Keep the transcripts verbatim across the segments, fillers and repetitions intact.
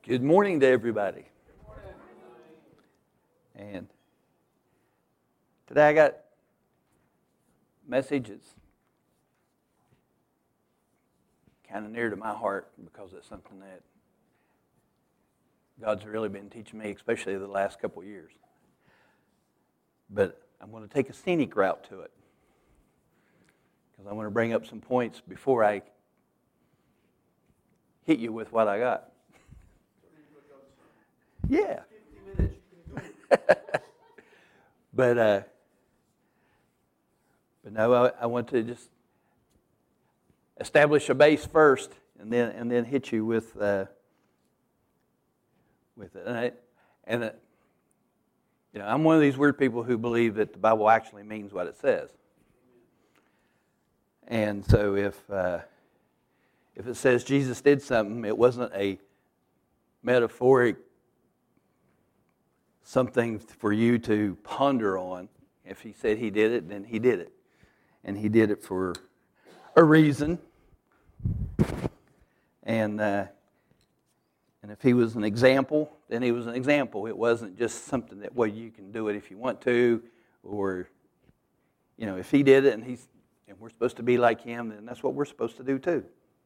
Good morning to everybody. And today I got messages kind of near to my heart because it's something that God's really been teaching me, especially the last couple of years. But I'm going to take a scenic route to it because I want to bring up some points before I hit you with what I got. Yeah. but uh, but no, I, I want to just establish a base first, and then and then hit you with uh, with it. And, I, and uh, you know, I'm one of these weird people who believe that the Bible actually means what it says. And so if uh, if it says Jesus did something, it wasn't a metaphoric something for you to ponder on. If he said he did it, then he did it. And he did it for a reason. And uh, and if he was an example, then he was an example. It wasn't just something that, well, you can do it if you want to, or, you know, if he did it and he's and we're supposed to be like him, then that's what we're supposed to do too.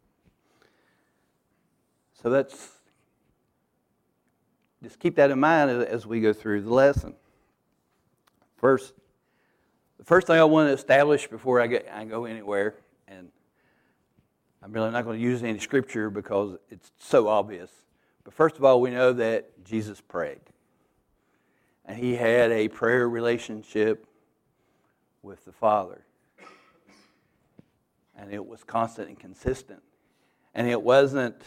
So that's Just keep that in mind as we go through the lesson. First, the first thing I want to establish before I, get, I go anywhere, and I'm really not going to use any scripture because it's so obvious. But first of all, we know that Jesus prayed. And he had a prayer relationship with the Father. And it was constant and consistent. And it wasn't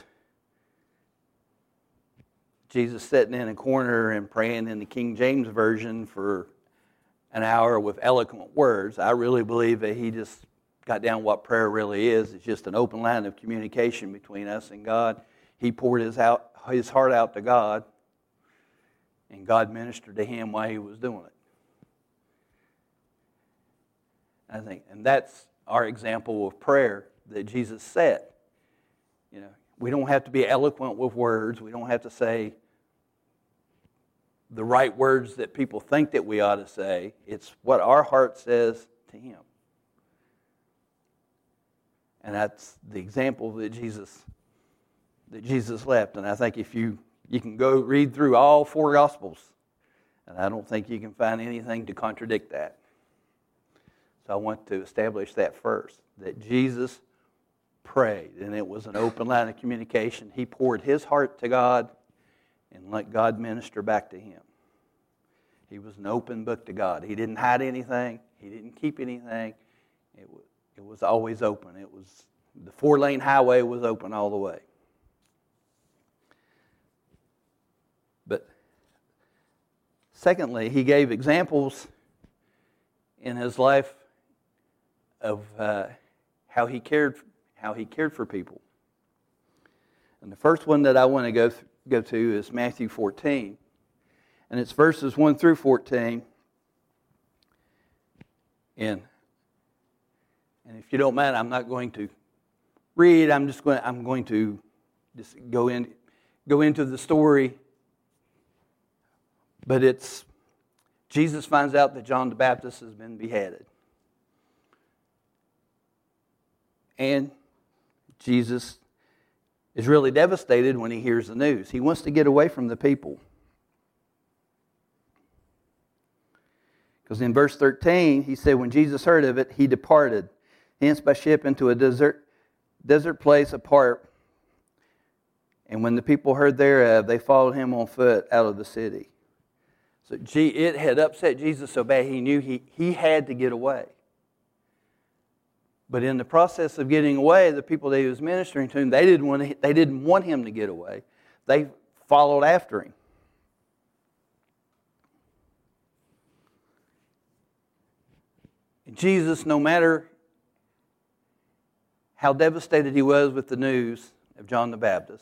Jesus sitting in a corner and praying in the King James Version for an hour with eloquent words. I really believe that he just got down what prayer really is. It's just an open line of communication between us and God. He poured his out his heart out to God, and God ministered to him while he was doing it. I think, and that's our example of prayer that Jesus set. You know, we don't have to be eloquent with words. We don't have to say the right words that people think that we ought to say. It's what our heart says to him. And that's the example that Jesus that Jesus left. And I think if you you can go read through all four Gospels, and I don't think you can find anything to contradict that. So I want to establish that first, that Jesus prayed, and it was an open line of communication. He poured his heart to God and let God minister back to him. He was an open book to God. He didn't hide anything. He didn't keep anything. It was, it was always open. It was the four-lane highway was open all the way. But secondly, he gave examples in his life of uh, how he cared for how he cared for people. And the first one that I want to go th- go to is Matthew fourteen. And it's verses one through fourteen. And, and if you don't mind, I'm not going to read. I'm just going I'm going to just go in go into the story. But it's Jesus finds out that John the Baptist has been beheaded. And Jesus is really devastated when he hears the news. He wants to get away from the people. Because in verse thirteen, he said, when Jesus heard of it, he departed, hence by ship into a desert, desert place apart. And when the people heard thereof, they followed him on foot out of the city. So it had upset Jesus so bad, he knew he, he had to get away. But in the process of getting away, the people that he was ministering to, they didn't want to, they didn't want him to get away. They followed after him. And Jesus, no matter how devastated he was with the news of John the Baptist,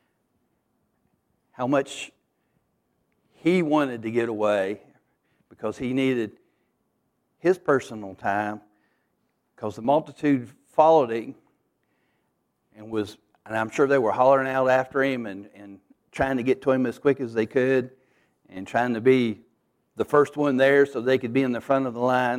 how much he wanted to get away because he needed his personal time, because the multitude followed him and was, and I'm sure they were hollering out after him and, and trying to get to him as quick as they could and trying to be the first one there so they could be in the front of the line.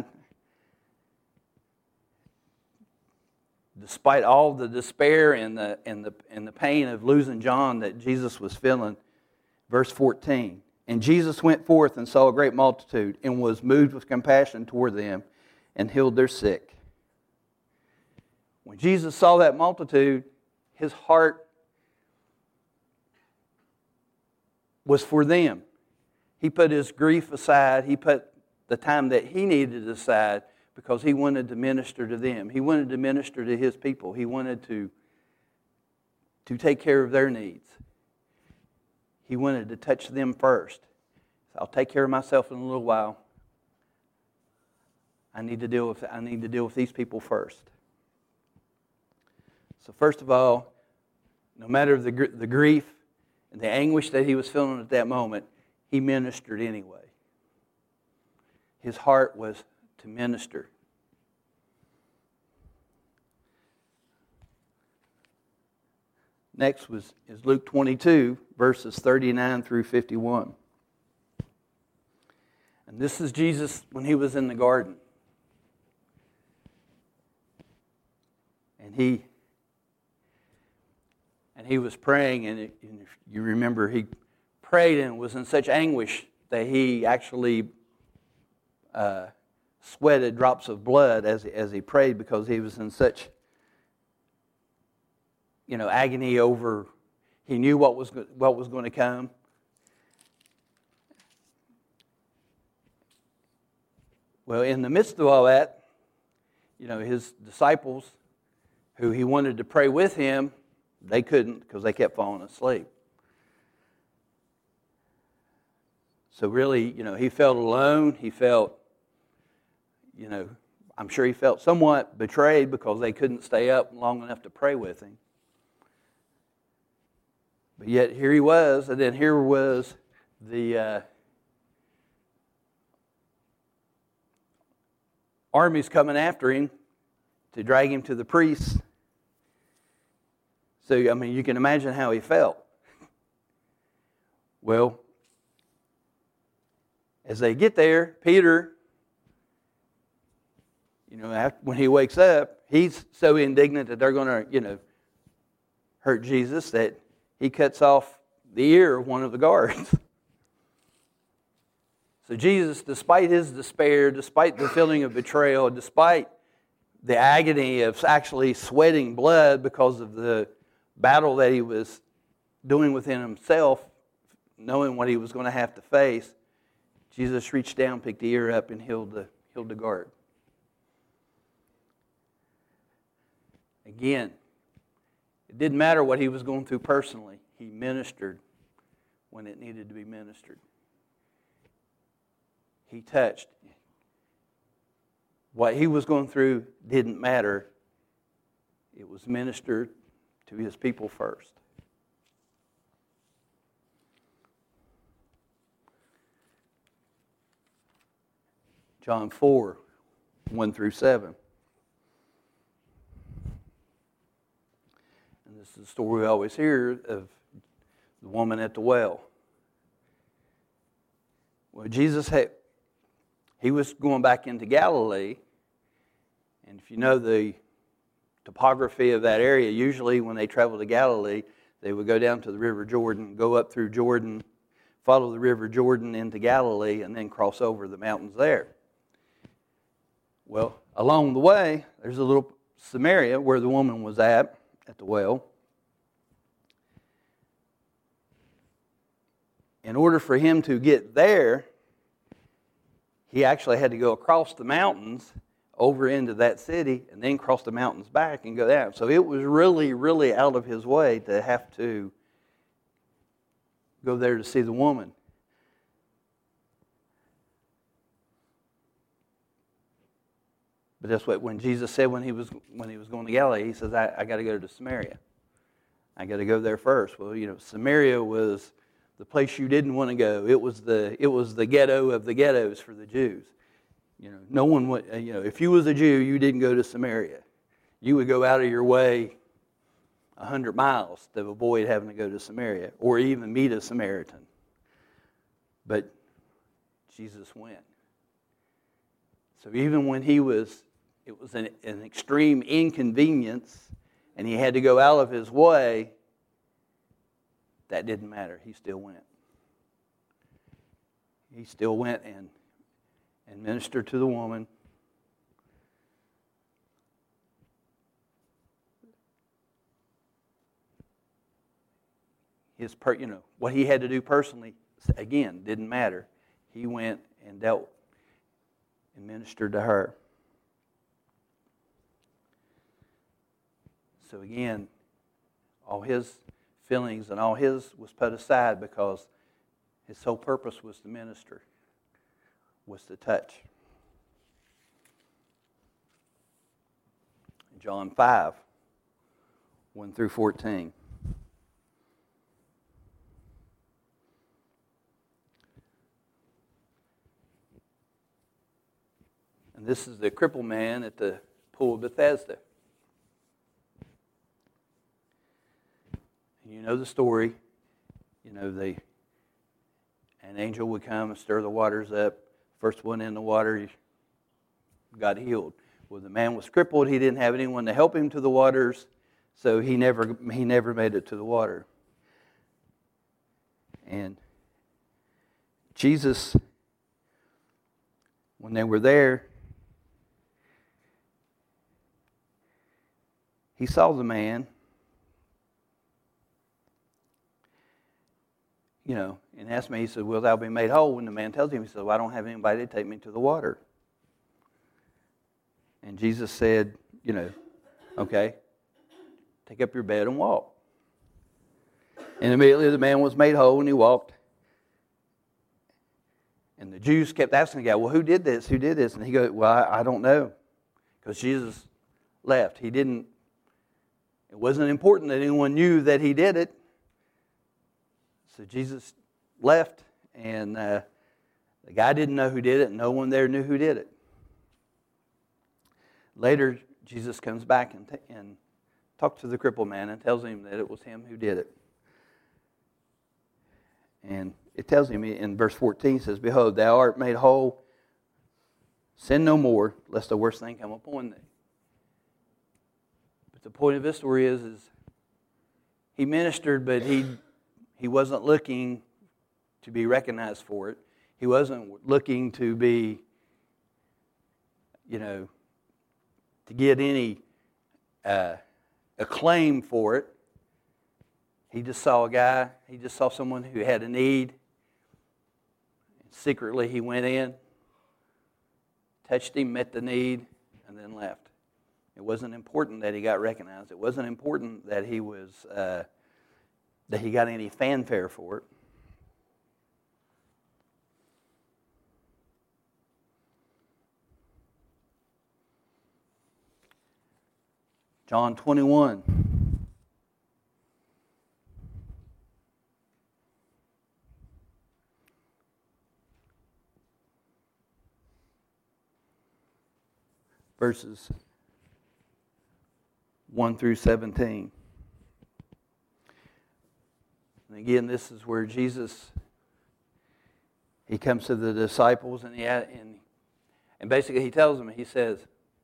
Despite all the despair and the, and the, and the pain of losing John that Jesus was feeling, verse fourteen, and Jesus went forth and saw a great multitude and was moved with compassion toward them and healed their sick. When Jesus saw that multitude, his heart was for them. He put his grief aside. He put the time that he needed aside because he wanted to minister to them. He wanted to minister to his people. He wanted to, to take care of their needs. He wanted to touch them first. So I'll take care of myself in a little while. I need to deal with I need to deal with these people first. So first of all, no matter the the grief and the anguish that he was feeling at that moment, he ministered anyway. His heart was to minister. Next was is Luke twenty-two, verses thirty-nine through fifty-one. And this is Jesus when he was in the garden. And he and he was praying, and, it, and if you remember, he prayed and was in such anguish that he actually uh, sweated drops of blood as as he prayed because he was in such, you know, agony over. He knew what was what was going to come. Well, in the midst of all that, you know, his disciples, who he wanted to pray with him, they couldn't because they kept falling asleep. So really, you know, he felt alone. He felt, you know, I'm sure he felt somewhat betrayed because they couldn't stay up long enough to pray with him. But yet here he was, and then here was the uh, armies coming after him to drag him to the priests. So, I mean, you can imagine how he felt. Well, as they get there, Peter, you know, after, when he wakes up, he's so indignant that they're going to, you know, hurt Jesus that he cuts off the ear of one of the guards. So Jesus, despite his despair, despite the feeling of betrayal, despite the agony of actually sweating blood because of the battle that he was doing within himself, knowing what he was going to have to face, Jesus reached down, picked the ear up, and healed the, healed the guard. Again, it didn't matter what he was going through personally. He ministered when it needed to be ministered. He touched. What he was going through didn't matter. It was ministered to his people first. John four, one through seven. And this is the story we always hear of the woman at the well. Well, Jesus had, he was going back into Galilee, and if you know the topography of that area, usually when they traveled to Galilee, they would go down to the River Jordan, go up through Jordan, follow the River Jordan into Galilee, and then cross over the mountains there. Well, along the way, there's a little Samaria where the woman was at, at the well. In order for him to get there, he actually had to go across the mountains over into that city and then cross the mountains back and go down. So it was really, really out of his way to have to go there to see the woman. But that's what when Jesus said when he was when he was going to Galilee, he says, I, I got to go to Samaria. I got to go there first. Well, you know, Samaria was the place you didn't want to go. It was the it was the ghetto of the ghettos for the Jews. You know, no one would. You know, if you was a Jew, you didn't go to Samaria. You would go out of your way a hundred miles to avoid having to go to Samaria or even meet a Samaritan. But Jesus went. So even when he was, it was an, an extreme inconvenience and he had to go out of his way, that didn't matter. He still went. He still went and, and ministered to the woman. His per, you know, what he had to do personally, again, didn't matter. He went and dealt and ministered to her. So again, all his feelings and all his was put aside because his sole purpose was to minister, was to touch. John five, one through fourteen. And this is the crippled man at the pool of Bethesda. And you know the story. You know, they, an angel would come and stir the waters up. First one in the water, he got healed. Well, the man was crippled. He didn't have anyone to help him to the waters, so he never he never made it to the water. And Jesus, when they were there, he saw the man, you know, and asked me, he said, will thou be made whole? And the man tells him, he said, well, I don't have anybody to take me to the water. And Jesus said, you know, okay, take up your bed and walk. And immediately the man was made whole and he walked. And the Jews kept asking the guy, well, who did this? Who did this? And he goes, well, I, I don't know. Because Jesus left. He didn't, it wasn't important that anyone knew that he did it. So Jesus left, and uh, the guy didn't know who did it, and no one there knew who did it. Later, Jesus comes back and, t- and talks to the crippled man and tells him that it was him who did it. And it tells him in verse fourteen, it says, behold, thou art made whole. Sin no more, lest the worst thing come upon thee. But the point of this story is, is he ministered, but he he wasn't looking to be recognized for it. He wasn't looking to be, you know, to get any uh, acclaim for it. He just saw a guy, he just saw someone who had a need. Secretly he went in, touched him, met the need, and then left. It wasn't important that he got recognized. It wasn't important that he was uh, that he got any fanfare for it. John twenty-one. Verses one through seventeen. And again, this is where Jesus, he comes to the disciples and he and, and basically he tells them, he says,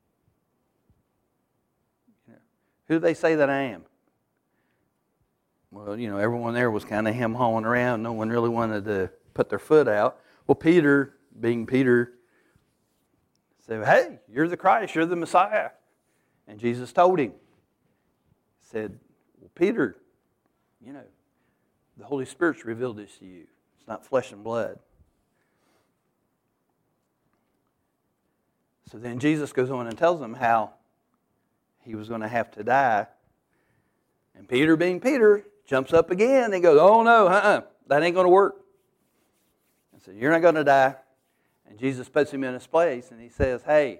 who do they say that I am? Well, you know, everyone there was kind of hem-hawing around. No one really wanted to put their foot out. Well, Peter, being Peter, said, hey, you're the Christ, you're the Messiah. And Jesus told him, said, well, Peter, you know, the Holy Spirit's revealed this to you. It's not flesh and blood. So then Jesus goes on and tells them how he was going to have to die. And Peter, being Peter, jumps up again and goes, oh no, uh-uh, that ain't going to work. And so you're not going to die. And Jesus puts him in his place and he says, hey,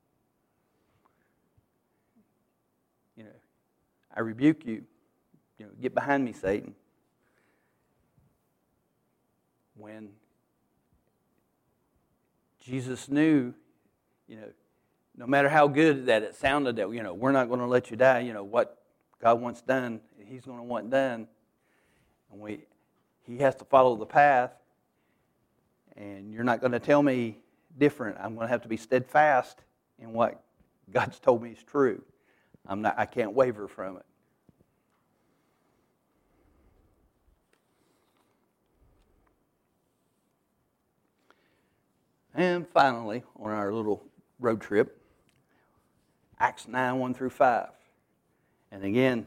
you know, I rebuke you. You know, get behind me, Satan. When Jesus knew, you know, no matter how good that it sounded, that, you know, we're not going to let you die, you know, what God wants done, he's going to want done. And we, he has to follow the path. And you're not going to tell me different. I'm going to have to be steadfast in what God's told me is true. I'm not, I can't waver from it. And finally, on our little road trip, Acts nine, one through five. And again,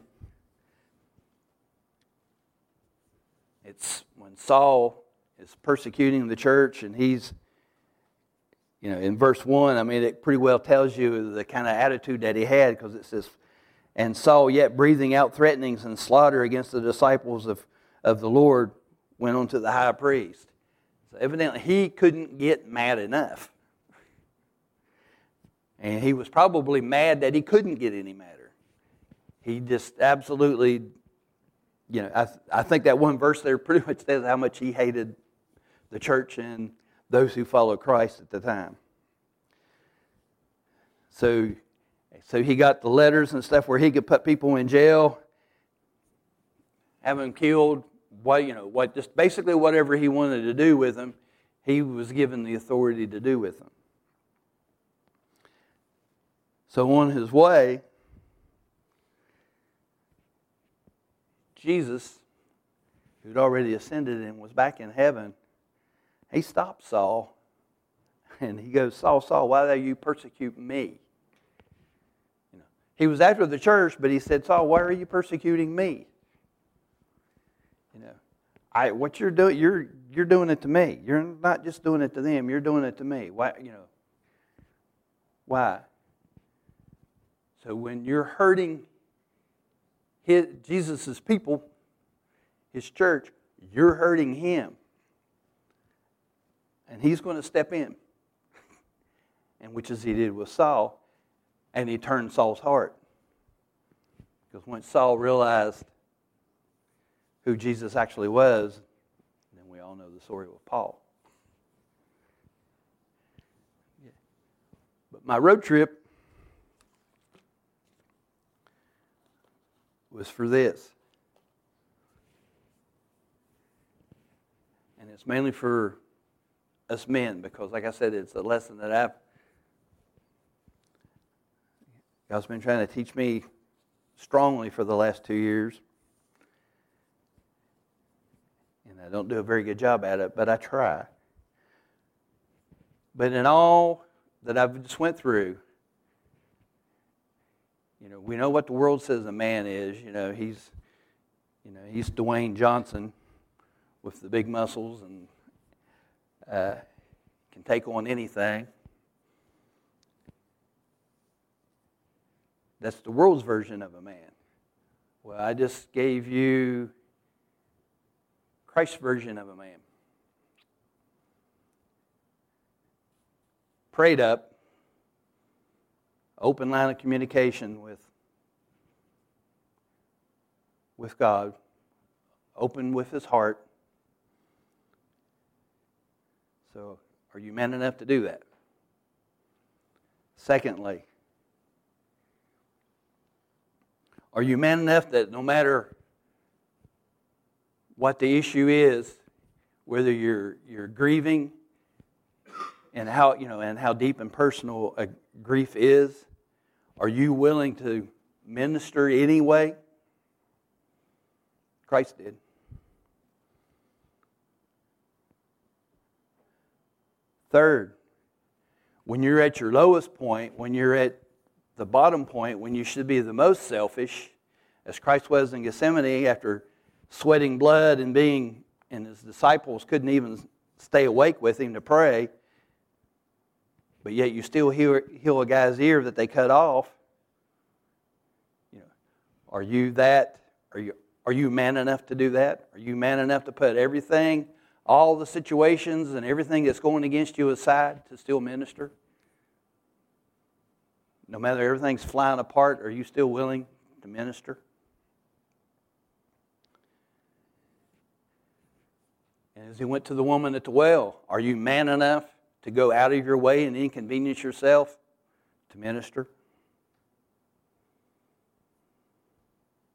it's when Saul is persecuting the church and he's, you know, in verse one, I mean, it pretty well tells you the kind of attitude that he had, because it says, and Saul, yet breathing out threatenings and slaughter against the disciples of, of the Lord, went on to the high priest. So evidently he couldn't get mad enough. And he was probably mad that he couldn't get any madder. He just absolutely, you know, I, I think that one verse there pretty much says how much he hated the church and those who followed Christ at the time. So, so he got the letters and stuff where he could put people in jail, have them killed, what, you know, what, just basically whatever he wanted to do with them, he was given the authority to do with them. So on his way, Jesus, who'd already ascended and was back in heaven, he stopped Saul, and he goes, Saul, Saul, why do you persecute me? You know, he was after the church, but he said, Saul, why are you persecuting me? You know, I what you're doing, you're you're doing it to me. You're not just doing it to them. You're doing it to me. Why? You know, why? So when you're hurting his, Jesus' people, his church, you're hurting him. And he's going to step in. And which is he did with Saul. And he turned Saul's heart. Because when Saul realized who Jesus actually was, then we all know the story with Paul. Yeah. But my road trip was for this. And it's mainly for us men, because like I said, it's a lesson that I've God's been trying to teach me strongly for the last two years. And I don't do a very good job at it, but I try. But in all that I've just went through, you know, we know what the world says a man is. You know, he's, you know, he's Dwayne Johnson with the big muscles and uh, can take on anything. That's the world's version of a man. Well, I just gave you Christ's version of a man. Prayed up, open line of communication with, with God, open with his heart. So, are you man enough to do that? Secondly, are you man enough that no matter what the issue is, whether you're you're grieving and how you know and how deep and personal a grief is, are you willing to minister anyway? Christ did. Third, when you're at your lowest point, when you're at the bottom point, when you should be the most selfish, as Christ was in Gethsemane after sweating blood and being, and his disciples couldn't even stay awake with him to pray, but yet you still heal, heal a guy's ear that they cut off. You know, are you that? Are you are you man enough to do that? Are you man enough to put everything, all the situations and everything that's going against you aside to still minister? No matter everything's flying apart, are you still willing to minister? And as he went to the woman at the well, are you man enough to go out of your way and inconvenience yourself to minister?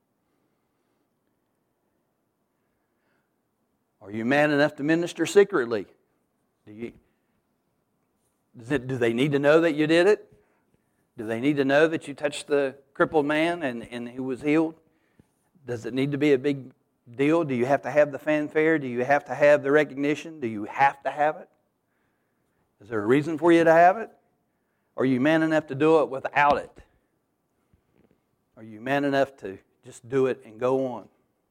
Are you man enough to minister secretly? Do you, does it, do they need to know that you did it? Do they need to know that you touched the crippled man and, and he was healed? Does it need to be a big deal? Do you have to have the fanfare? Do you have to have the recognition? Do you have to have it? Is there a reason for you to have it? Are you man enough to do it without it? Are you man enough to just do it and go on?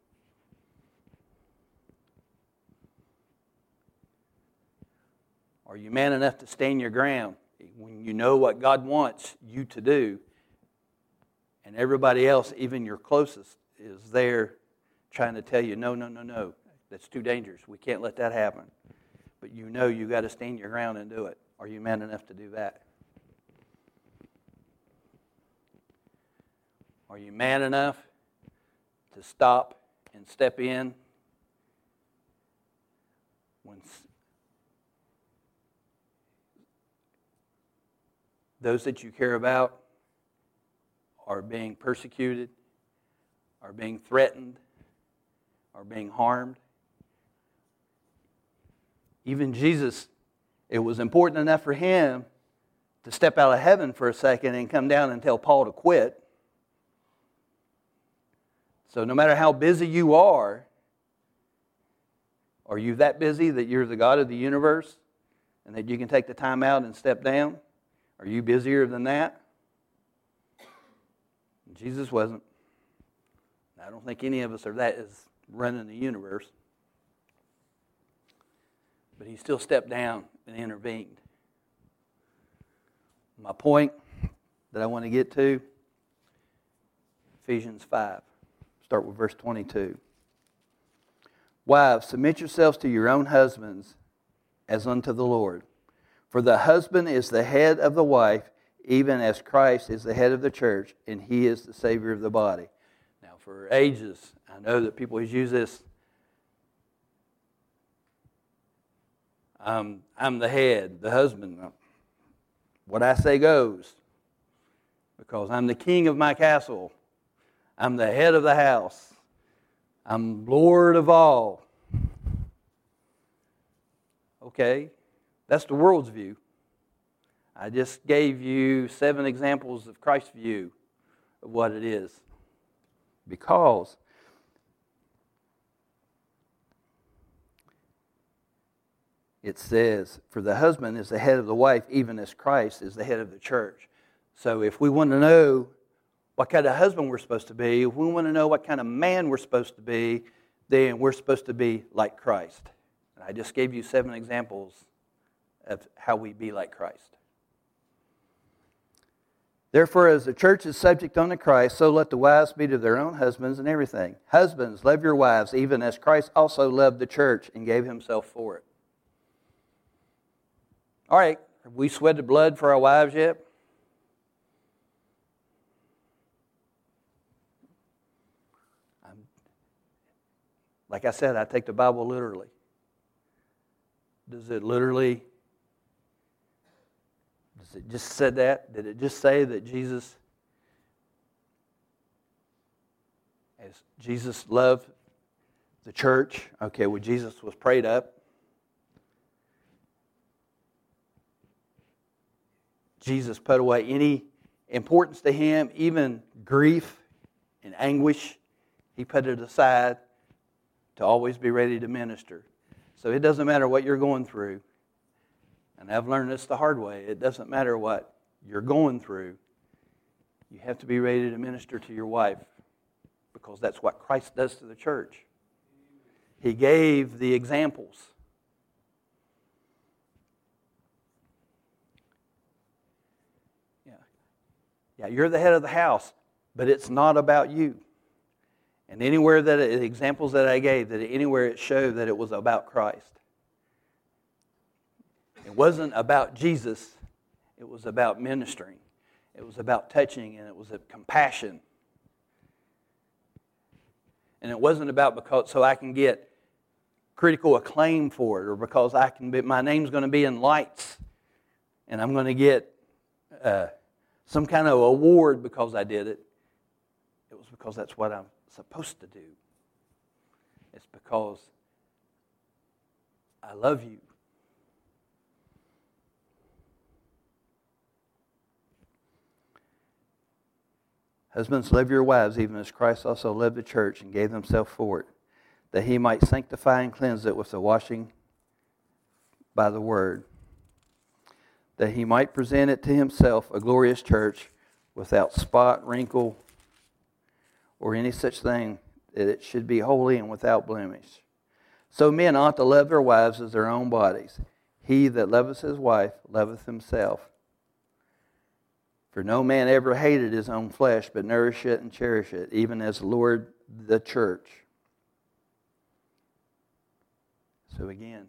Are you man enough to stand your ground when you know what God wants you to do and everybody else, even your closest, is there trying to tell you, no, no, no, no, that's too dangerous. We can't let that happen. But you know you got to stand your ground and do it. Are you man enough to do that? Are you man enough to stop and step in when those that you care about are being persecuted, are being threatened, are being harmed? Even Jesus, it was important enough for him to step out of heaven for a second and come down and tell Paul to quit. So no matter how busy you are, are you that busy that you're the God of the universe and that you can take the time out and step down? Are you busier than that? Jesus wasn't. I don't think any of us are that is running the universe. But he still stepped down and intervened. My point that I want to get to, Ephesians five. Start with verse twenty-two. Wives, submit yourselves to your own husbands as unto the Lord. For the husband is the head of the wife, even as Christ is the head of the church, and he is the Savior of the body. Now, for ages, I know that people use this. Um, I'm the head, the husband. What I say goes, because I'm the king of my castle. I'm the head of the house. I'm Lord of all. Okay, that's the world's view. I just gave you seven examples of Christ's view of what it is. Because it says, for the husband is the head of the wife, even as Christ is the head of the church. So if we want to know what kind of husband we're supposed to be, if we want to know what kind of man we're supposed to be, then we're supposed to be like Christ. And I just gave you seven examples of how we be like Christ. Therefore, as the church is subject unto Christ, so let the wives be to their own husbands in everything. Husbands, love your wives, even as Christ also loved the church and gave himself for it. All right, have we sweated blood for our wives yet? I'm, like I said, I take the Bible literally. Does it literally, does it just say that? Did it just say that Jesus, as Jesus loved the church? Okay, well, Jesus was prayed up. Jesus put away any importance to him, even grief and anguish. He put it aside to always be ready to minister. So it doesn't matter what you're going through. And I've learned this the hard way. It doesn't matter what you're going through. You have to be ready to minister to your wife, because that's what Christ does to the church. He gave the examples. Yeah, you're the head of the house, but it's not about you. And anywhere that it, examples that I gave, that anywhere it showed that it was about Christ. It wasn't about Jesus. It was about ministering. It was about touching, and it was a compassion. And it wasn't about because so I can get critical acclaim for it, or because I can be, my name's going to be in lights, and I'm going to get Uh, some kind of award because I did it. It was because that's what I'm supposed to do. It's because I love you. Husbands, love your wives, even as Christ also loved the church and gave himself for it, that he might sanctify and cleanse it with the washing by the word, that he might present it to himself a glorious church without spot, wrinkle, or any such thing, that it should be holy and without blemish. So men ought to love their wives as their own bodies. He that loveth his wife loveth himself. For no man ever hated his own flesh, but nourish it and cherish it, even as the Lord the church. So again,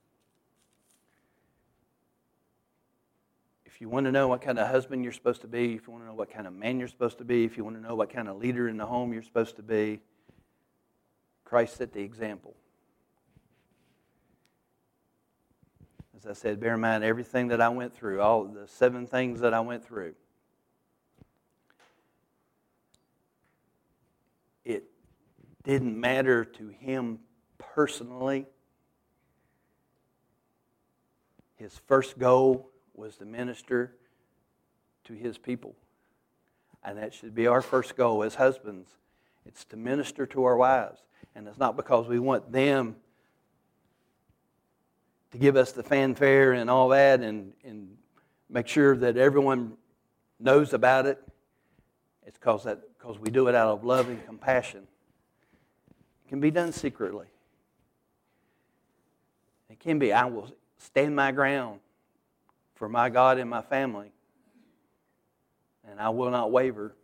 if you want to know what kind of husband you're supposed to be, if you want to know what kind of man you're supposed to be, if you want to know what kind of leader in the home you're supposed to be, Christ set the example. As I said, bear in mind everything that I went through, all the seven things that I went through. It didn't matter to him personally. His first goal was to minister to his people. And that should be our first goal as husbands. It's to minister to our wives. And it's not because we want them to give us the fanfare and all that and, and make sure that everyone knows about it. It's because that because we do it out of love and compassion. It can be done secretly. It can be, I will stand my ground for my God and my family, and I will not waver.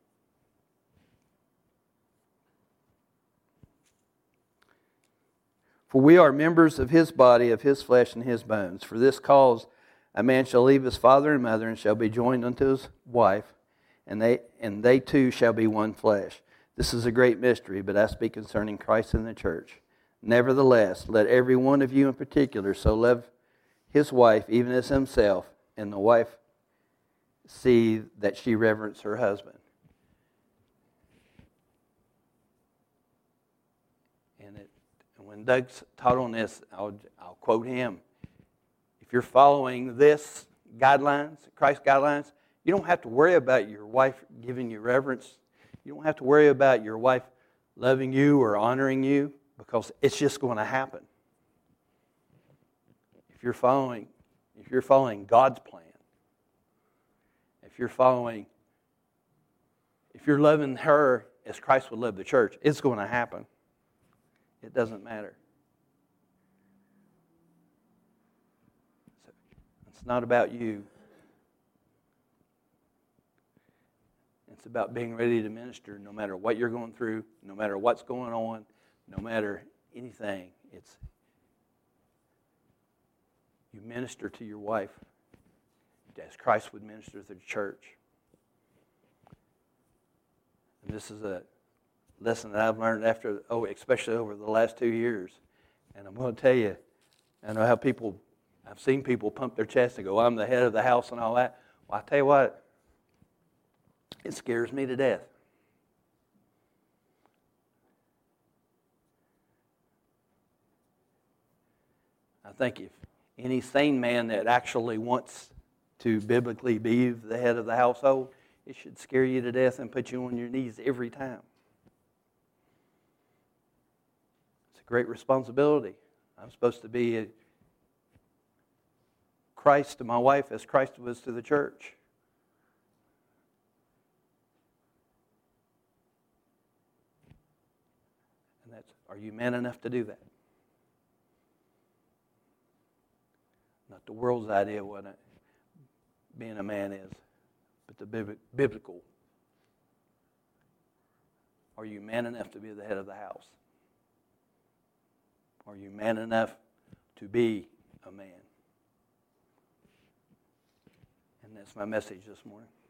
For we are members of his body, of his flesh and his bones. For this cause a man shall leave his father and mother, and shall be joined unto his wife, and they and they two shall be one flesh. This is a great mystery, but I speak concerning Christ and the church. Nevertheless, let every one of you in particular so love his wife even as himself, and the wife see that she reverence her husband. And, it, and when Doug taught on this, I'll, I'll quote him. If you're following this guidelines, Christ guidelines, you don't have to worry about your wife giving you reverence. You don't have to worry about your wife loving you or honoring you, because it's just going to happen. If you're following, if you're following God's plan, if you're following, if you're loving her as Christ would love the church, it's going to happen. It doesn't matter. So it's not about you. It's about being ready to minister no matter what you're going through, no matter what's going on, no matter anything. It's you minister to your wife as Christ would minister to the church. And this is a lesson that I've learned after, oh, especially over the last two years. And I'm going to tell you, I know how people, I've seen people pump their chest and go, I'm the head of the house and all that. Well, I tell you what, it scares me to death. I think if any sane man that actually wants to biblically be the head of the household, it should scare you to death and put you on your knees every time. It's a great responsibility. I'm supposed to be a Christ to my wife as Christ was to the church. And that's, are you man enough to do that? Not the world's idea of what being a man is, but the biblical. Are you man enough to be the head of the house? Are you man enough to be a man? And that's my message this morning.